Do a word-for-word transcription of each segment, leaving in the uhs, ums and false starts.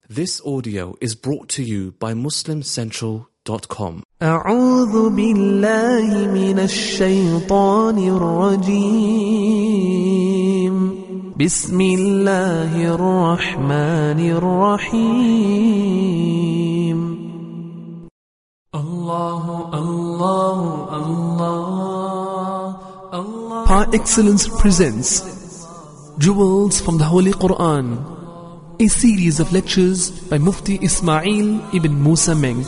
This audio is brought to you by Muslim Central dot com. أعوذ بالله من الشيطان الرجيم. بسم الله الرحمن الرحيم. الله الله الله الله. Par Excellence presents Jewels from the Holy Quran, a series of lectures by Mufti Ismail ibn Musa Menk.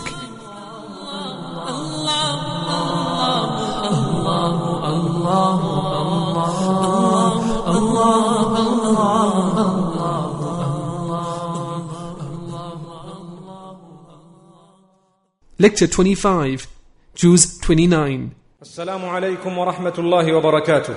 Lecture twenty-five, Juz twenty-nine. Assalamu alaikum wa rahmatullahi wa barakatuh.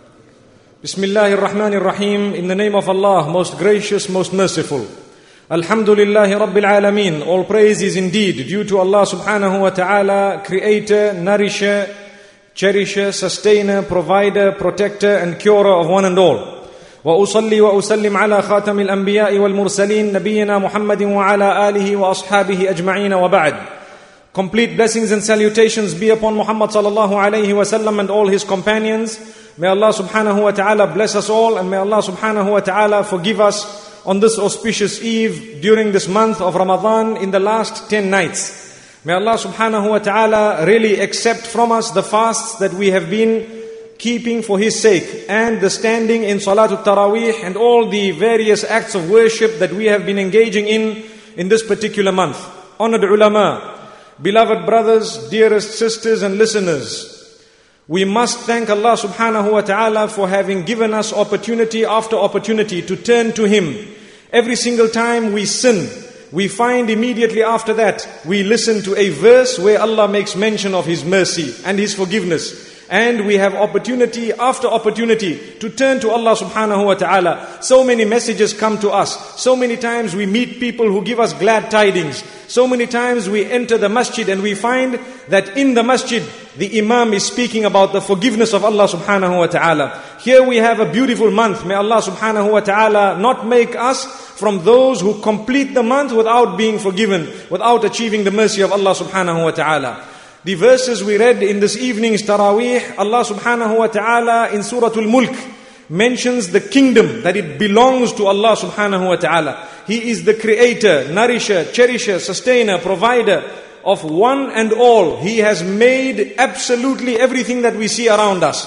Bismillahir Rahmanir Rahim. In the name of Allah, most gracious, most merciful. Alhamdulillahi Rabbil Alameen. All praise is indeed due to Allah subhanahu wa ta'ala, creator, nourisher, cherisher, sustainer, provider, protector and curer of one and all. وأصلي وأسلم على خاتم الأنبياء والمرسلين نبينا محمد وعلى آله وأصحابه أجمعين وبعد. Complete blessings and salutations be upon Muhammad sallallahu alayhi wa sallam and all his companions. May Allah subhanahu wa ta'ala bless us all, and may Allah subhanahu wa ta'ala forgive us on this auspicious eve during this month of Ramadan in the last ten nights. May Allah subhanahu wa ta'ala really accept from us the fasts that we have been keeping for His sake, and the standing in Salatul Taraweeh and all the various acts of worship that we have been engaging in in this particular month. Honored ulama, beloved brothers, dearest sisters and listeners, we must thank Allah subhanahu wa ta'ala for having given us opportunity after opportunity to turn to Him. Every single time we sin, we find immediately after that, we listen to a verse where Allah makes mention of His mercy and His forgiveness. And we have opportunity after opportunity to turn to Allah subhanahu wa ta'ala. So many messages come to us. So many times we meet people who give us glad tidings. So many times we enter the masjid and we find that in the masjid, the imam is speaking about the forgiveness of Allah subhanahu wa ta'ala. Here we have a beautiful month. May Allah subhanahu wa ta'ala not make us from those who complete the month without being forgiven, without achieving the mercy of Allah subhanahu wa ta'ala. The verses we read in this evening's Taraweeh, Allah subhanahu wa ta'ala in Surah Al-Mulk mentions the kingdom, that it belongs to Allah subhanahu wa ta'ala. He is the creator, nourisher, cherisher, sustainer, provider of one and all. He has made absolutely everything that we see around us.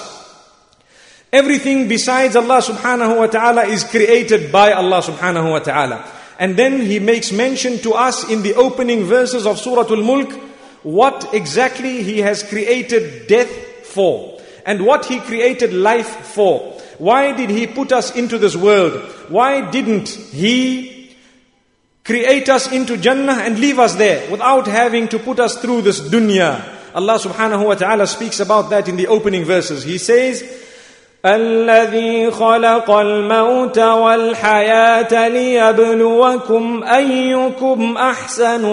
Everything besides Allah subhanahu wa ta'ala is created by Allah subhanahu wa ta'ala. And then He makes mention to us in the opening verses of Surah Al-Mulk what exactly He has created death for, and what He created life for. Why did He put us into this world? Why didn't He create us into Jannah and leave us there without having to put us through this dunya? Allah subhanahu wa ta'ala speaks about that in the opening verses. He says, الذي خلق الموت والحياة ليبلوكم أيكم أحسن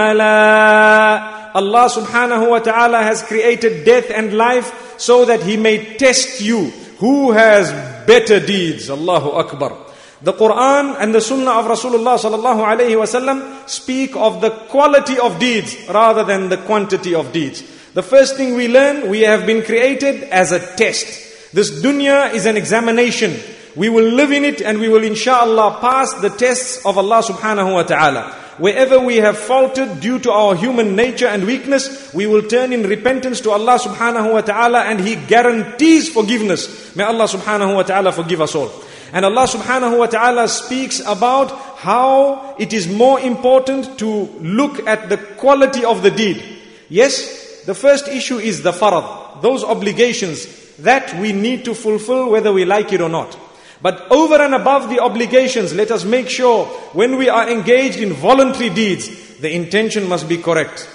عملا. Allah subhanahu wa ta'ala has created death and life so that He may test you. Who has better deeds? Allahu Akbar. The Quran and the Sunnah of Rasulullah sallallahu alayhi wa sallam speak of the quality of deeds rather than the quantity of deeds. The first thing we learn, we have been created as a test. This dunya is an examination. We will live in it and we will inshallah pass the tests of Allah subhanahu wa ta'ala. Wherever we have faltered due to our human nature and weakness, we will turn in repentance to Allah subhanahu wa ta'ala, and He guarantees forgiveness. May Allah subhanahu wa ta'ala forgive us all. And Allah subhanahu wa ta'ala speaks about how it is more important to look at the quality of the deed. Yes, the first issue is the farad, those obligations that we need to fulfill whether we like it or not. But over and above the obligations, let us make sure when we are engaged in voluntary deeds, the intention must be correct.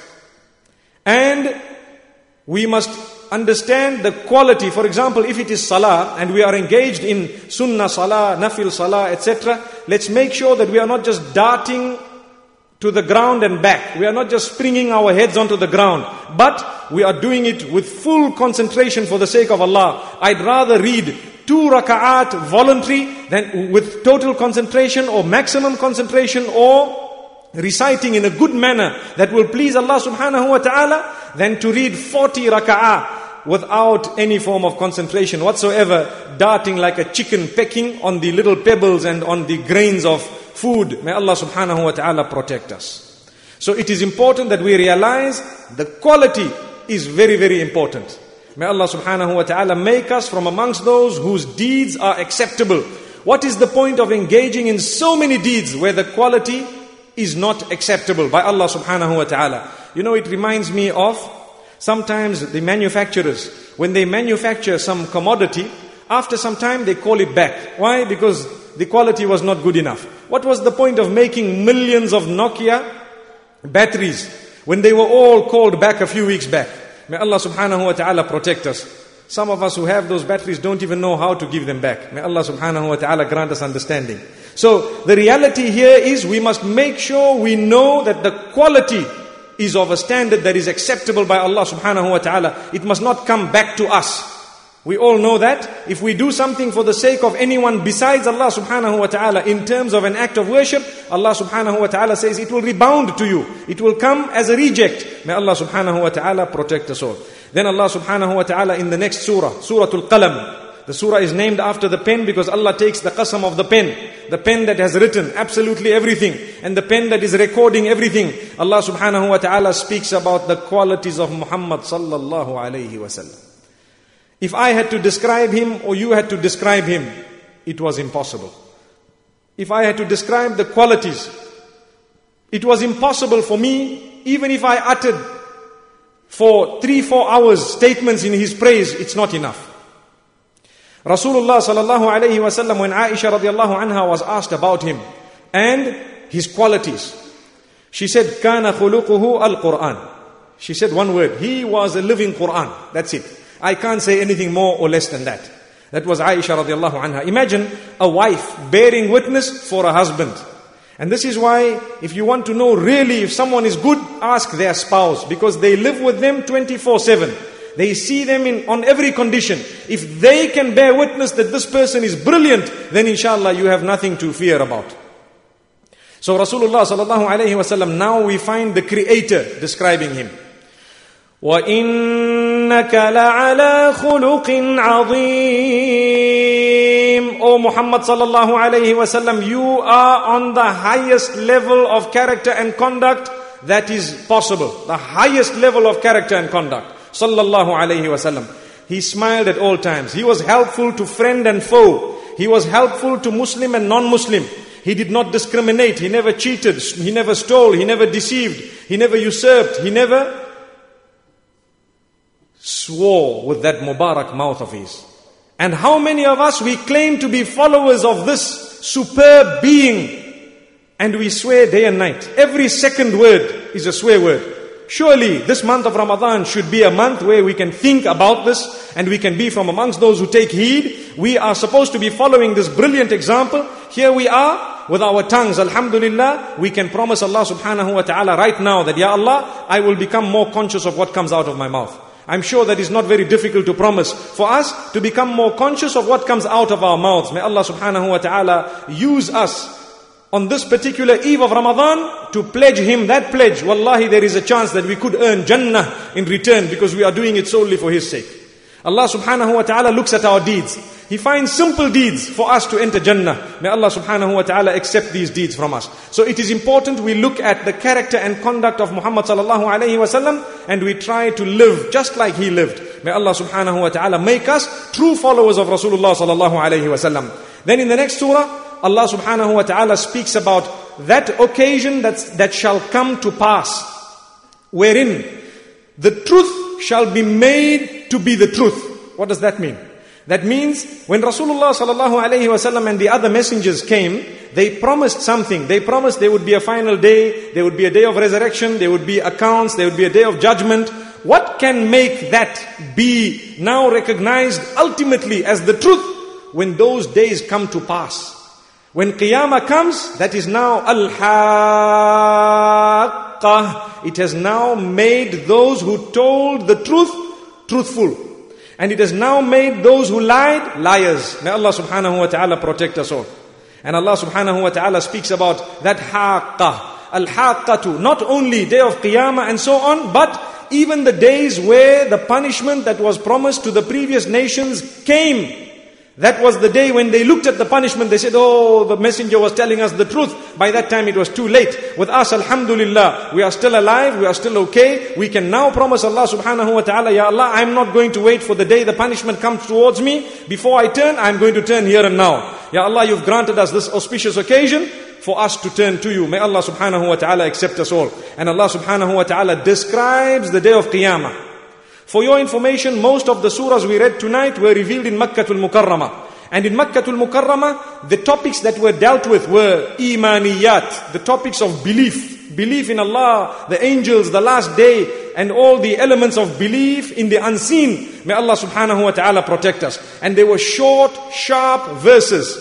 And we must understand the quality. For example, if it is salah and we are engaged in sunnah salah, nafil salah, et cetera, let's make sure that we are not just darting to the ground and back. We are not just springing our heads onto the ground, but we are doing it with full concentration for the sake of Allah. I'd rather read two raka'at voluntary than with total concentration or maximum concentration, or reciting in a good manner that will please Allah subhanahu wa ta'ala, than to read forty raka'ah without any form of concentration whatsoever, darting like a chicken pecking on the little pebbles and on the grains of food. May Allah subhanahu wa ta'ala protect us. So it is important that we realize the quality is very, very important. May Allah subhanahu wa ta'ala make us from amongst those whose deeds are acceptable. What is the point of engaging in so many deeds where the quality is not acceptable by Allah subhanahu wa ta'ala? You know, it reminds me of sometimes the manufacturers, when they manufacture some commodity, after some time they call it back. Why? Because the quality was not good enough. What was the point of making millions of Nokia batteries when they were all called back a few weeks back? May Allah subhanahu wa ta'ala protect us. Some of us who have those batteries don't even know how to give them back. May Allah subhanahu wa ta'ala grant us understanding. So the reality here is we must make sure we know that the quality is of a standard that is acceptable by Allah subhanahu wa ta'ala. It must not come back to us. We all know that if we do something for the sake of anyone besides Allah subhanahu wa ta'ala in terms of an act of worship, Allah subhanahu wa ta'ala says it will rebound to you. It will come as a reject. May Allah subhanahu wa ta'ala protect us all. Then Allah subhanahu wa ta'ala in the next surah, Surah Al-Qalam. The surah is named after the pen because Allah takes the qasam of the pen. The pen that has written absolutely everything. And the pen that is recording everything. Allah subhanahu wa ta'ala speaks about the qualities of Muhammad sallallahu alayhi wa sallam. If I had to describe him or you had to describe him, it was impossible. If I had to describe the qualities, it was impossible for me, even if I uttered for three, four hours statements in his praise, it's not enough. Rasulullah sallallahu alayhi wa sallam, when Aisha radiallahu anha was asked about him and his qualities, she said, كَانَ خُلُقُهُ الْقُرْآنِ. She said one word, he was a living Qur'an. That's it. I can't say anything more or less than that. That was Aisha radiallahu anha. Imagine a wife bearing witness for a husband. And this is why, if you want to know really if someone is good, ask their spouse. Because they live with them twenty-four seven. They see them in on every condition. If they can bear witness that this person is brilliant, then inshallah you have nothing to fear about. So Rasulullah sallallahu alayhi wa sallam, now we find the Creator describing him. وَإِنَّكَ لَعَلَى خُلُقٍ عَظِيمٍ. O Muhammad sallallahu alayhi wa sallam, you are on the highest level of character and conduct that is possible. The highest level of character and conduct. Sallallahu alayhi wa sallam. He smiled at all times. He was helpful to friend and foe. He was helpful to Muslim and non-Muslim. He did not discriminate. He never cheated. He never stole. He never deceived. He never usurped. He never swore with that Mubarak mouth of his. And how many of us, we claim to be followers of this superb being, and we swear day and night. Every second word is a swear word. Surely this month of Ramadan should be a month where we can think about this and we can be from amongst those who take heed. We are supposed to be following this brilliant example. Here we are with our tongues. Alhamdulillah, we can promise Allah subhanahu wa ta'ala right now that, Ya Allah, I will become more conscious of what comes out of my mouth. I'm sure that is not very difficult to promise for us to become more conscious of what comes out of our mouths. May Allah subhanahu wa ta'ala use us on this particular eve of Ramadan to pledge Him that pledge. Wallahi, there is a chance that we could earn Jannah in return because we are doing it solely for His sake. Allah subhanahu wa ta'ala looks at our deeds. He finds simple deeds for us to enter Jannah. May Allah subhanahu wa ta'ala accept these deeds from us. So it is important we look at the character and conduct of Muhammad sallallahu alayhi wa sallam and we try to live just like he lived. May Allah subhanahu wa ta'ala make us true followers of Rasulullah sallallahu alayhi wa sallam. Then in the next surah, Allah subhanahu wa ta'ala speaks about that occasion that's, that shall come to pass, wherein the truth shall be made to be the truth. What does that mean? That means when Rasulullah sallallahu alayhi wa sallam and the other messengers came, they promised something. They promised there would be a final day, there would be a day of resurrection, there would be accounts, there would be a day of judgment. What can make that be now recognized ultimately as the truth when those days come to pass? When Qiyamah comes, that is now Al-Haqqah. It has now made those who told the truth, truthful. And it has now made those who lied, liars. May Allah subhanahu wa ta'ala protect us all. And Allah subhanahu wa ta'ala speaks about that Haqqah. al-haqqatu, not only day of Qiyamah and so on, but even the days where the punishment that was promised to the previous nations came. That was the day when they looked at the punishment, they said, oh, the messenger was telling us the truth. By that time it was too late. With us, alhamdulillah, we are still alive, we are still okay. We can now promise Allah subhanahu wa ta'ala, Ya Allah, I'm not going to wait for the day the punishment comes towards me. Before I turn, I'm going to turn here and now. Ya Allah, you've granted us this auspicious occasion for us to turn to you. May Allah subhanahu wa ta'ala accept us all. And Allah subhanahu wa ta'ala describes the day of Qiyamah. For your information, most of the surahs we read tonight were revealed in Makkatul Mukarramah. And in Makkatul Mukarramah, the topics that were dealt with were imaniyat, the topics of belief. Belief in Allah, the angels, the last day, and all the elements of belief in the unseen. May Allah subhanahu wa ta'ala protect us. And they were short, sharp verses.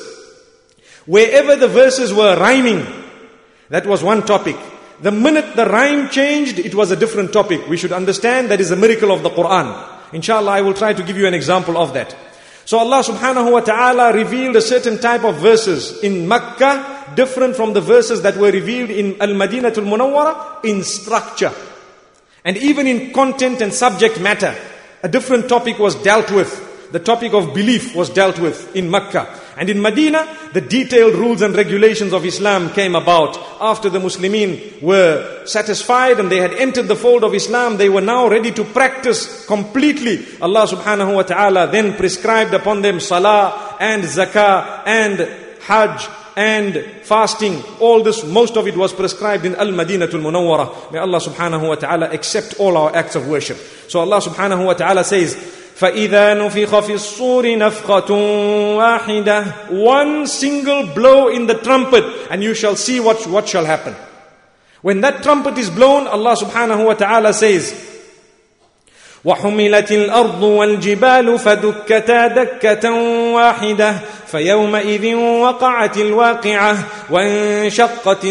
Wherever the verses were rhyming, that was one topic. The minute the rhyme changed, it was a different topic. We should understand that is a miracle of the Quran. Inshallah, I will try to give you an example of that. So Allah subhanahu wa ta'ala revealed a certain type of verses in Makkah, different from the verses that were revealed in Al-Madinatul Munawwara, in structure. And even in content and subject matter, a different topic was dealt with. The topic of belief was dealt with in Makkah. And in Medina, the detailed rules and regulations of Islam came about. After the Muslimin were satisfied and they had entered the fold of Islam, they were now ready to practice completely. Allah subhanahu wa ta'ala then prescribed upon them salah and zakah and hajj and fasting. All this, most of it was prescribed in Al-Madinatul Munawwara. May Allah subhanahu wa ta'ala accept all our acts of worship. So Allah subhanahu wa ta'ala says, فَإِذَا نُفِخَ فِي الصُّورِ نَفْخَةٌ وَاحِدَةٌ. One single blow in the trumpet, and you shall see what, what shall happen. When that trumpet is blown, Allah subhanahu wa ta'ala says, وَحُمِلَتِ الْأَرْضُ وَالْجِبَالُ فَدُكَّتَا دَكَّةً وَاحِدَةً فَيَوْمَئِذٍ وَقَعَتِ الْوَاقِعَةُ وَانشَقَّتِ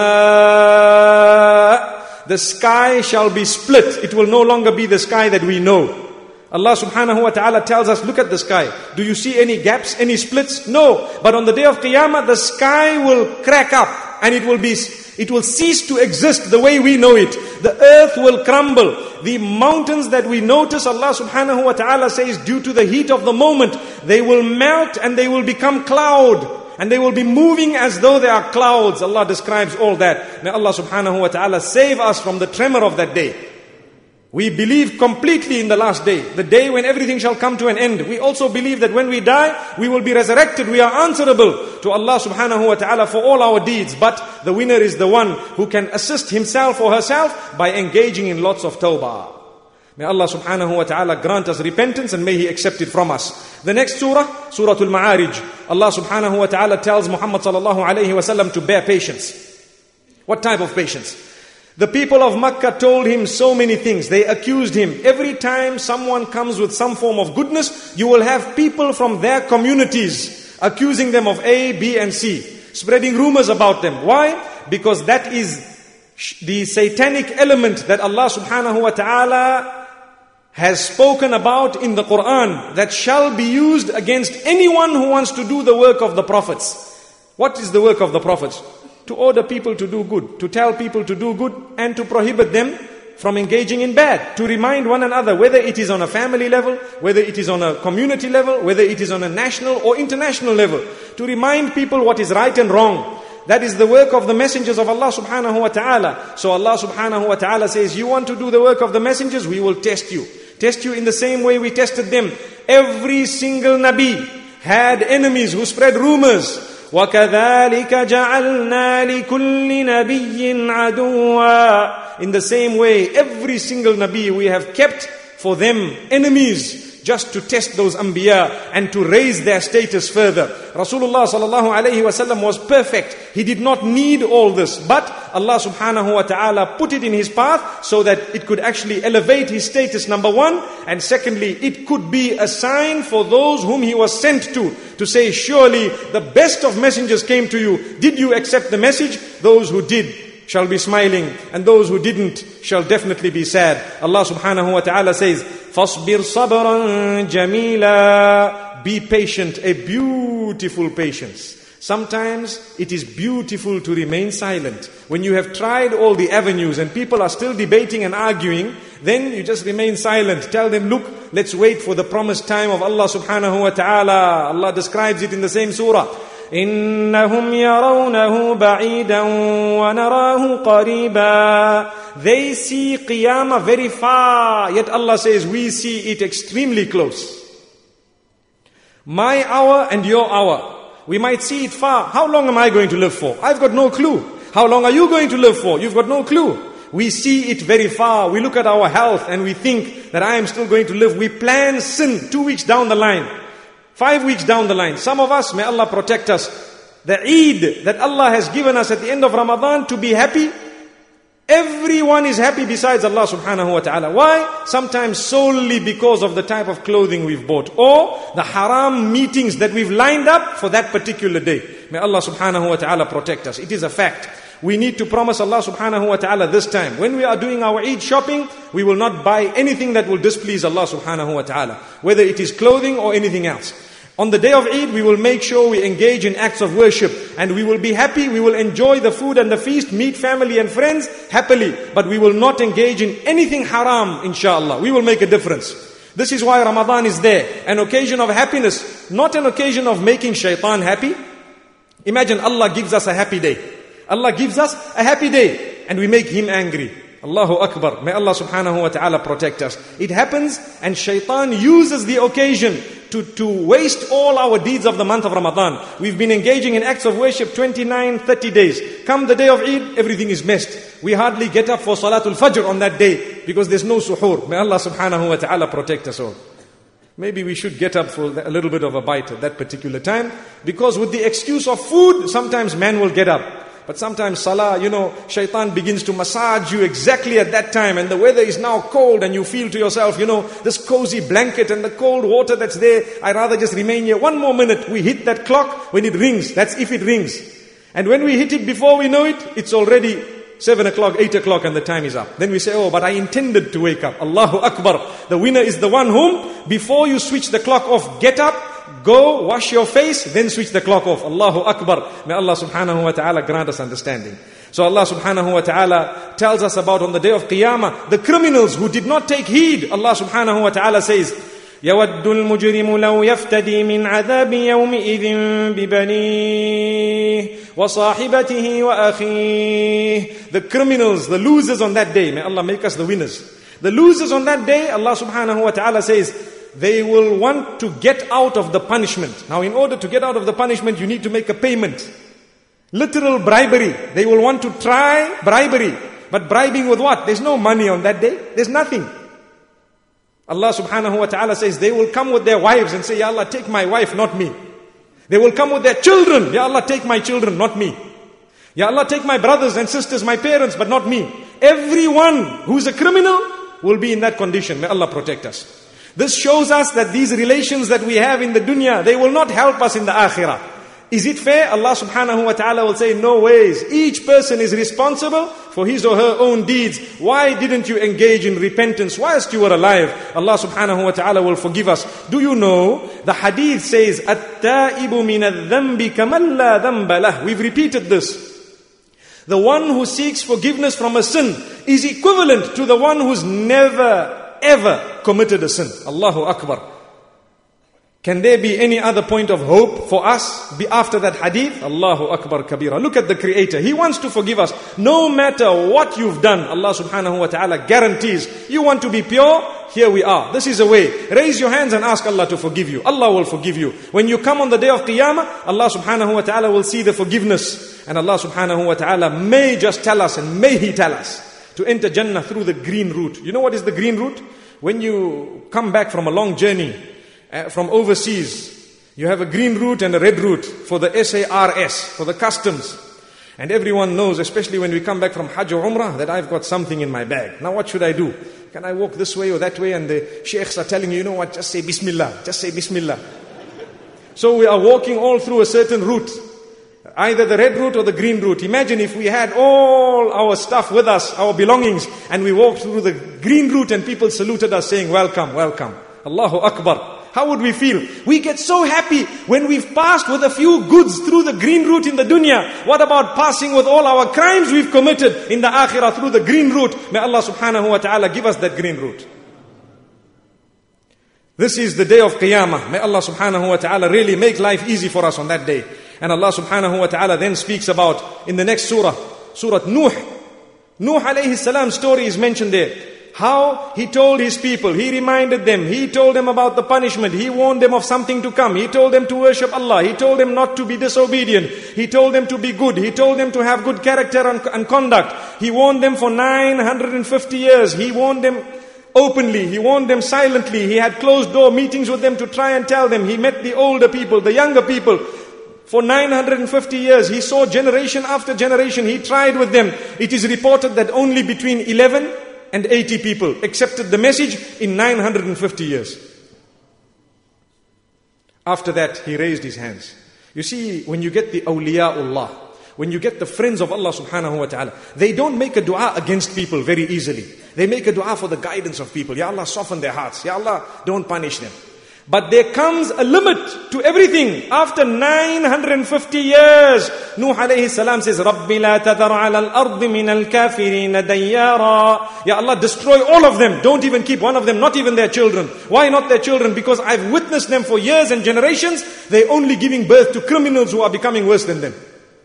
السَّمَاءُ. The sky shall be split. It will no longer be the sky that we know. Allah subhanahu wa ta'ala tells us, look at the sky. Do you see any gaps, any splits? No. But on the day of Qiyamah, the sky will crack up and it will be, it will cease to exist the way we know it. The earth will crumble. The mountains that we notice, Allah subhanahu wa ta'ala says, due to the heat of the moment, they will melt and they will become cloud. And they will be moving as though they are clouds. Allah describes all that. May Allah subhanahu wa ta'ala save us from the tremor of that day. We believe completely in the last day, the day when everything shall come to an end. We also believe that when we die, we will be resurrected. We are answerable to Allah subhanahu wa ta'ala for all our deeds. But the winner is the one who can assist himself or herself by engaging in lots of tawbah. May Allah subhanahu wa ta'ala grant us repentance and may He accept it from us. The next surah, Surah Al-Ma'arij. Allah subhanahu wa ta'ala tells Muhammad sallallahu alayhi wa sallam to bear patience. What type of patience? The people of Makkah told him so many things. They accused him. Every time someone comes with some form of goodness, you will have people from their communities accusing them of A, B and C. Spreading rumors about them. Why? Because that is the satanic element that Allah subhanahu wa ta'ala has spoken about in the Quran, that shall be used against anyone who wants to do the work of the prophets. What is the work of the prophets? To order people to do good, to tell people to do good, and to prohibit them from engaging in bad. To remind one another, whether it is on a family level, whether it is on a community level, whether it is on a national or international level. To remind people what is right and wrong. That is the work of the messengers of Allah subhanahu wa ta'ala. So Allah subhanahu wa ta'ala says, you want to do the work of the messengers? We will test you. Test you in the same way we tested them. Every single Nabi had enemies who spread rumors. وَكَذَلِكَ جَعَلْنَا لِكُلِّ نَبِيٍّ عَدُوًّا. In the same way, every single Nabi we have kept for them enemies, just to test those Anbiya and to raise their status further. Rasulullah sallallahu alayhi wa sallam was perfect. He did not need all this. But Allah subhanahu wa ta'ala put it in his path so that it could actually elevate his status, number one. And secondly, it could be a sign for those whom he was sent to. To say, surely the best of messengers came to you. Did you accept the message? Those who did shall be smiling, and those who didn't shall definitely be sad. Allah subhanahu wa ta'ala says, فَاصْبِرْ صَبْرًا جَمِيلًا. Be patient, a beautiful patience. Sometimes it is beautiful to remain silent. When you have tried all the avenues and people are still debating and arguing, then you just remain silent. Tell them, look, let's wait for the promised time of Allah subhanahu wa ta'ala. Allah describes it in the same surah. إِنَّهُمْ يَرَوْنَهُ بَعِيدًا وَنَرَاهُ قَرِيبًا. They see Qiyamah very far, yet Allah says we see it extremely close. My hour and your hour. We might see it far. How long am I going to live for? I've got no clue. How long are you going to live for? You've got no clue. We see it very far. We look at our health and we think that I am still going to live. We plan sin two weeks down the line. Five weeks down the line. Some of us, may Allah protect us. The Eid that Allah has given us at the end of Ramadan to be happy. Everyone is happy besides Allah subhanahu wa ta'ala. Why? Sometimes solely because of the type of clothing we've bought. Or the haram meetings that we've lined up for that particular day. May Allah subhanahu wa ta'ala protect us. It is a fact. We need to promise Allah subhanahu wa ta'ala this time. When we are doing our Eid shopping, we will not buy anything that will displease Allah subhanahu wa ta'ala. Whether it is clothing or anything else. On the day of Eid, we will make sure we engage in acts of worship. And we will be happy, we will enjoy the food and the feast, meet family and friends happily. But we will not engage in anything haram, inshallah. We will make a difference. This is why Ramadan is there. An occasion of happiness, not an occasion of making shaitan happy. Imagine Allah gives us a happy day. Allah gives us a happy day and we make him angry. Allahu Akbar. May Allah subhanahu wa ta'ala protect us. It happens and shaitan uses the occasion to, to waste all our deeds of the month of Ramadan. We've been engaging in acts of worship twenty-nine, thirty days. Come the day of Eid, everything is messed. We hardly get up for Salatul Fajr on that day because there's no suhoor. May Allah subhanahu wa ta'ala protect us all. Maybe we should get up for a little bit of a bite at that particular time, because with the excuse of food, sometimes man will get up. But sometimes salah, you know, shaitan begins to massage you exactly at that time, and the weather is now cold and you feel to yourself, you know, this cozy blanket and the cold water that's there, I rather just remain here. One more minute, we hit that clock when it rings. That's if it rings. And when we hit it before we know it, it's already seven o'clock, eight o'clock and the time is up. Then we say, oh, but I intended to wake up. Allahu Akbar. The winner is the one whom, before you switch the clock off, get up, go, wash your face, then switch the clock off. Allahu Akbar. May Allah subhanahu wa ta'ala grant us understanding. So Allah subhanahu wa ta'ala tells us about on the day of Qiyamah, the criminals who did not take heed. Allah subhanahu wa ta'ala says, يَوَدُّ الْمُجْرِمُ لَوْ يَفْتَدِي مِنْ عَذَابِ يَوْمِئِذٍ بِبَنِيهِ وَصَاحِبَتِهِ وَأَخِيهِ. The criminals, the losers on that day, may Allah make us the winners. The losers on that day, Allah subhanahu wa ta'ala says, they will want to get out of the punishment. Now in order to get out of the punishment, you need to make a payment. Literal bribery. They will want to try bribery. But bribing with what? There's no money on that day. There's nothing. Allah subhanahu wa ta'ala says, they will come with their wives and say, Ya Allah, take my wife, not me. They will come with their children. Ya Allah, take my children, not me. Ya Allah, take my brothers and sisters, my parents, but not me. Everyone who's a criminal will be in that condition. May Allah protect us. This shows us that these relations that we have in the dunya, they will not help us in the akhirah. Is it fair? Allah subhanahu wa ta'ala will say, no ways. Each person is responsible for his or her own deeds. Why didn't you engage in repentance whilst you were alive? Allah subhanahu wa ta'ala will forgive us. Do you know, the hadith says, التَّائِبُ مِنَ الذَّنْبِ كَمَنْ لَا ذَنْبَ لَهُ. We've repeated this. The one who seeks forgiveness from a sin is equivalent to the one who's never, ever committed a sin. Allahu Akbar. Can there be any other point of hope for us be after that hadith? Allahu Akbar kabira. Look at the Creator. He wants to forgive us. No matter what you've done, Allah subhanahu wa ta'ala guarantees. You want to be pure? Here we are. This is a way. Raise your hands and ask Allah to forgive you. Allah will forgive you. When you come on the day of Qiyamah, Allah subhanahu wa ta'ala will see the forgiveness. And Allah subhanahu wa ta'ala may just tell us, and may He tell us, to enter Jannah through the green route. You know what is the green route? When you come back from a long journey, Uh, from overseas, you have a green route and a red route for the S A R S, for the customs. And everyone knows, especially when we come back from Hajj or Umrah, that I've got something in my bag. Now what should I do? Can I walk this way or that way? And the sheikhs are telling you, you know what, just say Bismillah, just say Bismillah. So we are walking all through a certain route, either the red route or the green route. Imagine if we had all our stuff with us, our belongings, and we walked through the green route and people saluted us saying, welcome, welcome. Allahu Akbar. How would we feel? We get so happy when we've passed with a few goods through the green route in the dunya. What about passing with all our crimes we've committed in the akhirah through the green route? May Allah subhanahu wa ta'ala give us that green route. This is the day of Qiyamah. May Allah subhanahu wa ta'ala really make life easy for us on that day. And Allah subhanahu wa ta'ala then speaks about, in the next surah, Surah Nuh. Nuh alayhi salam's story is mentioned there. How he told his people, he reminded them, he told them about the punishment, he warned them of something to come, he told them to worship Allah, he told them not to be disobedient, he told them to be good, he told them to have good character and, and conduct. He warned them for nine hundred fifty years, he warned them openly, he warned them silently, he had closed door meetings with them to try and tell them. He met the older people, the younger people. For nine hundred fifty years, he saw generation after generation, he tried with them. It is reported that only between eleven and eighty people accepted the message in nine hundred fifty years. After that, he raised his hands. You see, when you get the awliyaullah, when you get the friends of Allah subhanahu wa ta'ala, they don't make a dua against people very easily. They make a dua for the guidance of people. Ya Allah, soften their hearts. Ya Allah, don't punish them. But there comes a limit to everything. After nine hundred fifty years, Nuh alayhi salam says, Rabbi la tadhar ala al-ardi min al-kafirin dayyara. Ya Allah, destroy all of them. Don't even keep one of them, not even their children. Why not their children? Because I've witnessed them for years and generations. They're only giving birth to criminals who are becoming worse than them.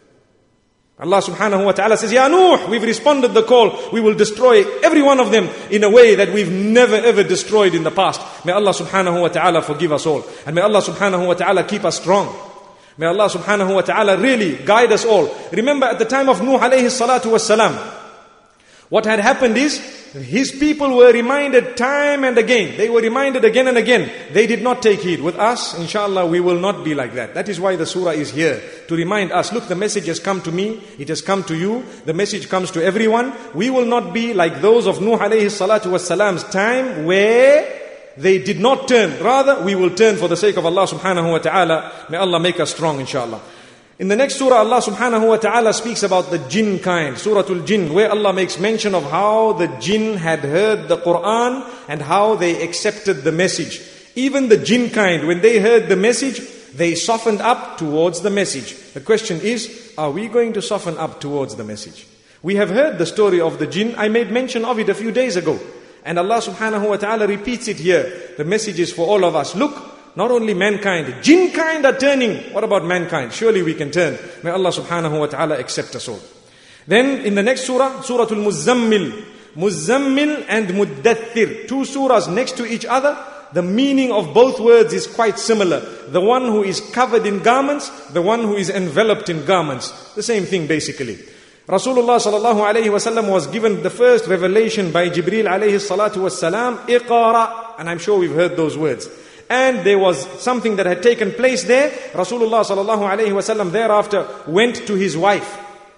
Allah subhanahu wa ta'ala says, Ya Nuh, we've responded the call. We will destroy every one of them in a way that we've never ever destroyed in the past. May Allah subhanahu wa ta'ala forgive us all. And may Allah subhanahu wa ta'ala keep us strong. May Allah subhanahu wa ta'ala really guide us all. Remember at the time of Nuh alayhi salatu was salam, what had happened is, his people were reminded time and again. They were reminded again and again. They did not take heed. With us, inshallah, we will not be like that. That is why the surah is here. To remind us, look, the message has come to me. It has come to you. The message comes to everyone. We will not be like those of Nuh alayhi salatu was salam's time, where they did not turn. Rather, we will turn for the sake of Allah subhanahu wa ta'ala. May Allah make us strong, inshallah. In the next surah, Allah subhanahu wa ta'ala speaks about the jinn kind, Suratul Jinn, where Allah makes mention of how the jinn had heard the Quran and how they accepted the message. Even the jinn kind, when they heard the message, they softened up towards the message. The question is, are we going to soften up towards the message? We have heard the story of the jinn. I made mention of it a few days ago. And Allah subhanahu wa ta'ala repeats it here. The message is for all of us. Look, not only mankind, jinn kind are turning. What about mankind? Surely we can turn. May Allah subhanahu wa ta'ala accept us all. Then in the next surah, Suratul Muzzammil. Muzzammil and Muddathir. Two surahs next to each other. The meaning of both words is quite similar. The one who is covered in garments, the one who is enveloped in garments. The same thing basically. Rasulullah sallallahu alayhi wa sallam was given the first revelation by Jibreel alayhi salatu was salam, Iqara. And I'm sure we've heard those words. And there was something that had taken place there. Rasulullah sallallahu alayhi wa sallam thereafter went to his wife.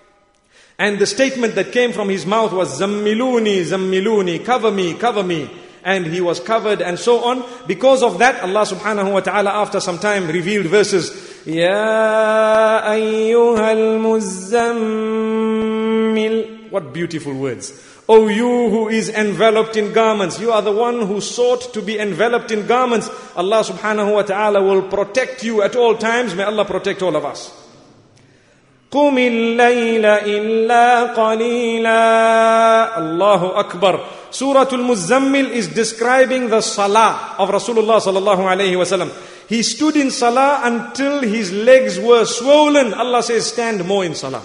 And the statement that came from his mouth was, Zammiluni, Zammiluni, cover me, cover me. And he was covered and so on. Because of that, Allah subhanahu wa ta'ala after some time revealed verses. Ya ayyuhal muzammil. What beautiful words. O you who is enveloped in garments, you are the one who sought to be enveloped in garments. Allah subhanahu wa ta'ala will protect you at all times. May Allah protect all of us. قُمِ اللَّيْلَ إِلَّا قَلِيلًا. Allahu Akbar. Suratul Muzzammil is describing the salah of Rasulullah sallallahu alayhi wa sallam. He stood in salah until his legs were swollen. Allah says, stand more in salah.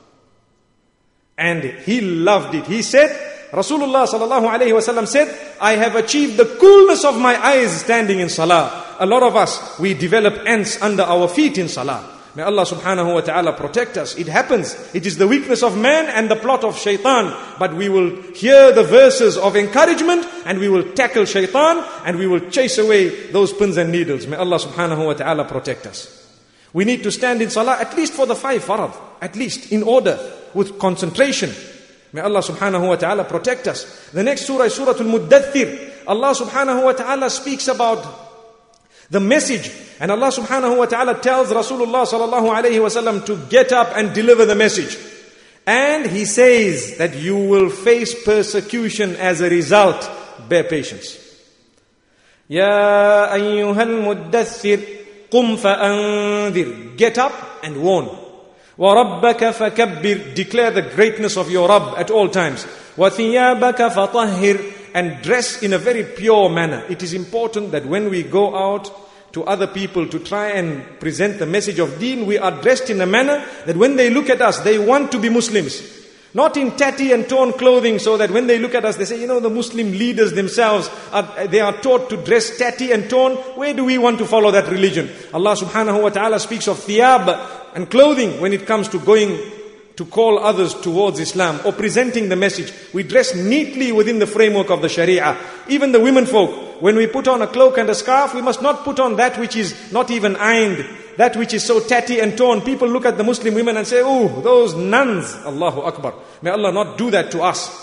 And he loved it. He said, Rasulullah sallallahu alayhi wa sallam said, I have achieved the coolness of my eyes standing in salah. A lot of us, we develop ants under our feet in salah. May Allah subhanahu wa ta'ala protect us. It happens. It is the weakness of man and the plot of shaitan. But we will hear the verses of encouragement and we will tackle shaitan and we will chase away those pins and needles. May Allah subhanahu wa ta'ala protect us. We need to stand in salah at least for the five farad. At least in order, with concentration. May Allah subhanahu wa ta'ala protect us. The next surah is Suratul Muddathir. Allah subhanahu wa ta'ala speaks about the message. And Allah subhanahu wa ta'ala tells Rasulullah sallallahu alayhi wa sallam to get up and deliver the message. And He says that you will face persecution as a result. Bear patience. Ya ayyuhal muddathir, qum fa'anzir. Get up and warn. وَرَبَّكَ فَكَبِّرْ. Declare the greatness of your Rabb at all times. وَثِيَابَكَ فَطَهِّرْ. And dress in a very pure manner. It is important that when we go out to other people to try and present the message of deen, we are dressed in a manner that when they look at us, they want to be Muslims. Not in tatty and torn clothing, so that when they look at us, they say, you know, the Muslim leaders themselves, are, they are taught to dress tatty and torn. Where do we want to follow that religion? Allah subhanahu wa ta'ala speaks of thiyab and clothing when it comes to going to call others towards Islam or presenting the message. We dress neatly within the framework of the Sharia. Even the women folk, when we put on a cloak and a scarf, we must not put on that which is not even ironed, that which is so tatty and torn. People look at the Muslim women and say, oh, those nuns. Allahu Akbar. May Allah not do that to us.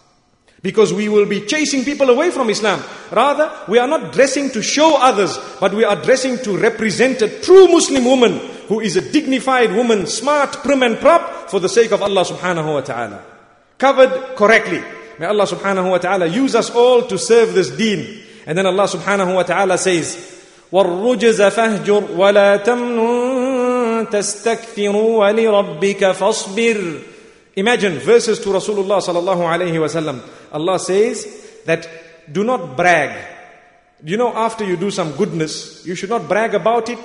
Because we will be chasing people away from Islam. Rather, we are not dressing to show others, but we are dressing to represent a true Muslim woman who is a dignified woman, smart, prim and prop for the sake of Allah subhanahu wa ta'ala. Covered correctly. May Allah subhanahu wa ta'ala use us all to serve this deen. And then Allah subhanahu wa ta'ala says, وَالرُّجْزَ فَهْجُرْ وَلَا تَمْنُن تَسْتَكْثِرُ وَلِرَبِّكَ فَاصْبِرْ. Imagine verses to Rasulullah sallallahu alayhi wa sallam. Allah says that do not brag. You know, after you do some goodness, you should not brag about it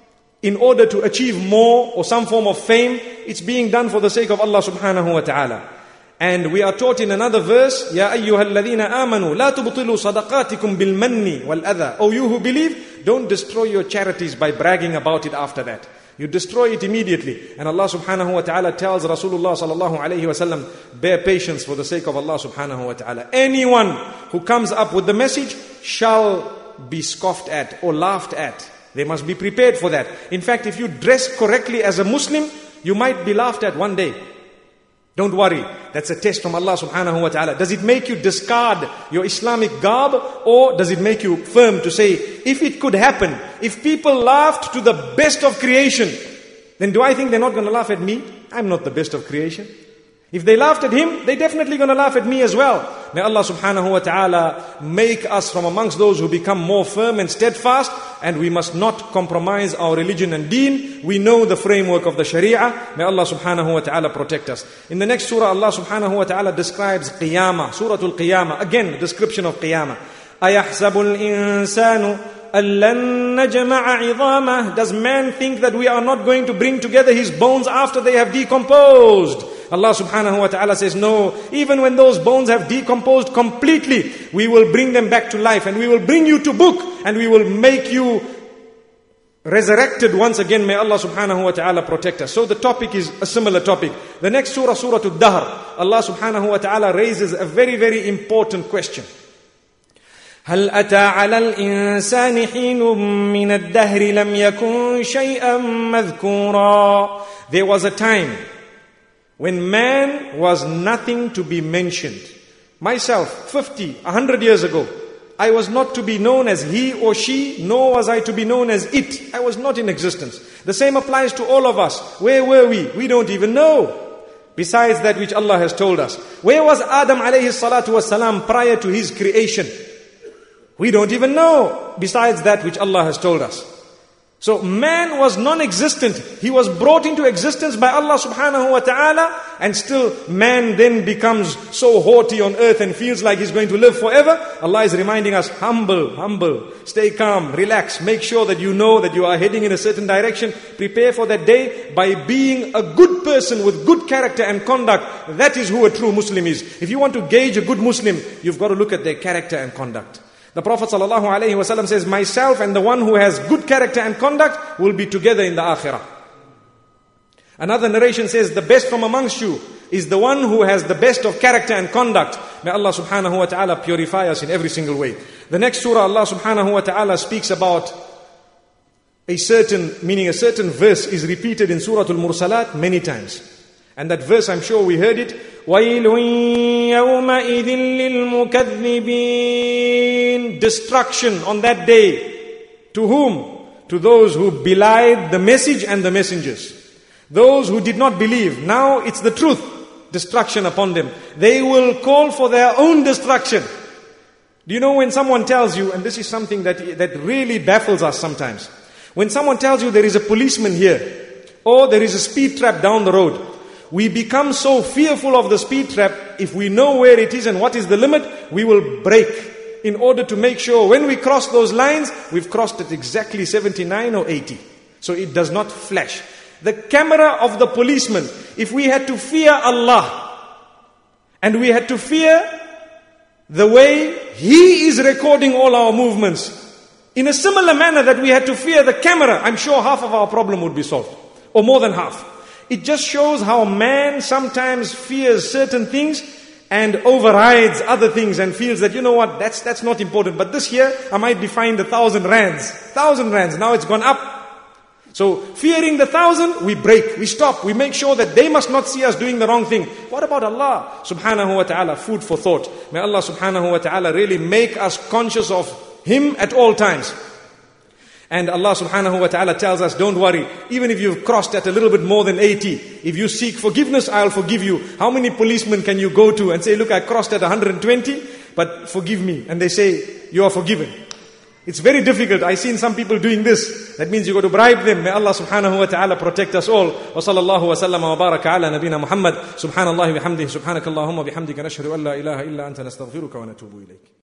in order to achieve more or some form of fame. It's being done for the sake of Allah subhanahu wa ta'ala. And we are taught in another verse, Ya ayyuhal ladhina amanu, la tubtilu sadaqatikum bil manni wal adha. Oh, you who believe, don't destroy your charities by bragging about it after that. You destroy it immediately. And Allah subhanahu wa ta'ala tells Rasulullah sallallahu alayhi wa sallam, bear patience for the sake of Allah subhanahu wa ta'ala. Anyone who comes up with the message shall be scoffed at or laughed at. They must be prepared for that. In fact, if you dress correctly as a Muslim, you might be laughed at one day. Don't worry. That's a test from Allah subhanahu wa ta'ala. Does it make you discard your Islamic garb, or does it make you firm to say, if it could happen, if people laughed to the best of creation, then do I think they're not going to laugh at me? I'm not the best of creation. If they laughed at him, they're definitely going to laugh at me as well. May Allah subhanahu wa ta'ala make us from amongst those who become more firm and steadfast, and we must not compromise our religion and deen. We know the framework of the Sharia. May Allah subhanahu wa ta'ala protect us. In the next surah, Allah subhanahu wa ta'ala describes Qiyamah, Suratul Qiyamah. Again, description of Qiyamah. أَيَحْسَبُ الْإِنسَانُ أَلَّن نَجْمَعَ عِظَامَهُ. Does man think that we are not going to bring together his bones after they have decomposed? Allah subhanahu wa ta'ala says, no, even when those bones have decomposed completely, we will bring them back to life, and we will bring you to book, and we will make you resurrected once again. May Allah subhanahu wa ta'ala protect us. So the topic is a similar topic. The next surah, Surah Ad-Dahr, Allah subhanahu wa ta'ala raises a very, very important question. هل أتى على الإنسان حين من الدهر لم يكن شيئا مذكورا. There was a time when man was nothing to be mentioned. Myself, fifty, a hundred years ago, I was not to be known as he or she, nor was I to be known as it. I was not in existence. The same applies to all of us. Where were we? We don't even know. Besides that which Allah has told us. Where was Adam alayhi salatu wasalam prior to his creation? We don't even know, besides that which Allah has told us. So man was non-existent. He was brought into existence by Allah subhanahu wa ta'ala, and still man then becomes so haughty on earth and feels like he's going to live forever. Allah is reminding us, humble, humble, stay calm, relax, make sure that you know that you are heading in a certain direction. Prepare for that day by being a good person with good character and conduct. That is who a true Muslim is. If you want to gauge a good Muslim, you've got to look at their character and conduct. The Prophet ﷺ says, myself and the one who has good character and conduct will be together in the akhirah. Another narration says, the best from amongst you is the one who has the best of character and conduct. May Allah subhanahu wa ta'ala purify us in every single way. The next surah, Allah subhanahu wa ta'ala speaks about a certain, meaning a certain verse is repeated in Surah Al-Mursalat many times. And that verse, I'm sure we heard it. وَيْلٌ يَوْمَئِذٍ لِلْمُكَذِّبِينَ. Destruction on that day. To whom? To those who belied the message and the messengers. Those who did not believe. Now it's the truth. Destruction upon them. They will call for their own destruction. Do you know when someone tells you, and this is something that, that really baffles us sometimes, when someone tells you there is a policeman here, or there is a speed trap down the road, we become so fearful of the speed trap. If we know where it is and what is the limit, we will brake in order to make sure when we cross those lines, we've crossed at exactly seventy-nine or eighty. So it does not flash. The camera of the policeman, if we had to fear Allah, and we had to fear the way He is recording all our movements, in a similar manner that we had to fear the camera, I'm sure half of our problem would be solved. Or more than half. It just shows how man sometimes fears certain things and overrides other things and feels that, you know what, that's that's not important. But this here, I might be fined a thousand rands. Thousand rands, now it's gone up. So, fearing the thousand, we break, we stop, we make sure that they must not see us doing the wrong thing. What about Allah subhanahu wa ta'ala? Food for thought. May Allah subhanahu wa ta'ala really make us conscious of Him at all times. And Allah subhanahu wa ta'ala tells us, don't worry, even if you've crossed at a little bit more than eighty, if you seek forgiveness, I'll forgive you. How many policemen can you go to and say, look, I crossed at one hundred twenty, but forgive me. And they say, you are forgiven. It's very difficult. I've seen some people doing this. That means you got to bribe them. May Allah subhanahu wa ta'ala protect us all. Wa sallallahu wa sallama wa baraka ala nabina Muhammad. Subhanallahi wa hamdihi. Subhanakallahumma bihamdika nashhadu an la ilaha illa anta nastaghfiruka wa natubu ilayk.